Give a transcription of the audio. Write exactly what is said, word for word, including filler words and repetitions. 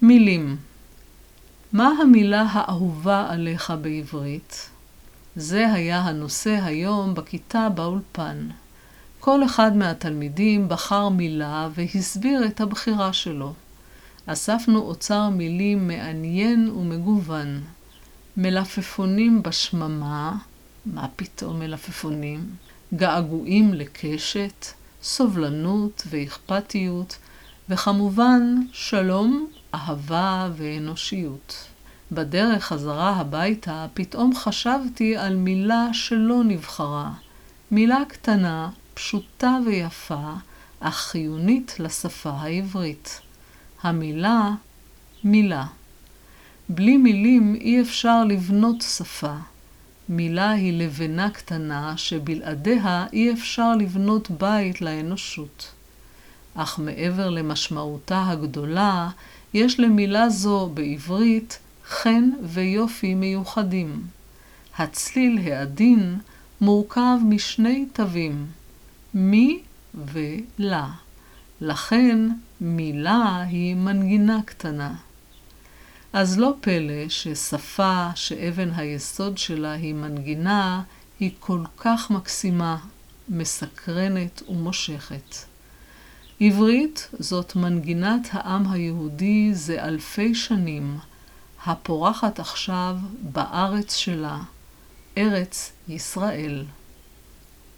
מילים. מה המילה האהובה עליך בעברית? זה היה הנושא היום בכיתה באולפן. כל אחד מהתלמידים בחר מילה והסביר את הבחירה שלו. אספנו אוצר מילים מעניין ומגוון. מלפפונים בשממה, מה פתאום מלפפונים? געגועים לקשת, סובלנות ואכפתיות, וכמובן שלום, אהבה ואנושיות. בדרך חזרה הביתה פתאום חשבתי על מילה שלא נבחרה. מילה קטנה, פשוטה ויפה, אך חיונית לשפה העברית. המילה מילה. בלי מילים אי אפשר לבנות שפה. מילה היא לבנה קטנה שבלעדיה אי אפשר לבנות בית לאנושות. אך מעבר למשמעותה הגדולה, יש למילה זו בעברית חן ויופי מיוחדים. הצליל העדין מורכב משני תווים, מי ולה. לכן מילה היא מנגינה קטנה. אז לא פלא ששפה שאבן היסוד שלה היא מנגינה, היא כל כך מקסימה, מסקרנת ומושכת. עברית זאת מנגינת העם היהודי זה אלפי שנים, הפורחת עכשיו בארץ שלה, ארץ ישראל.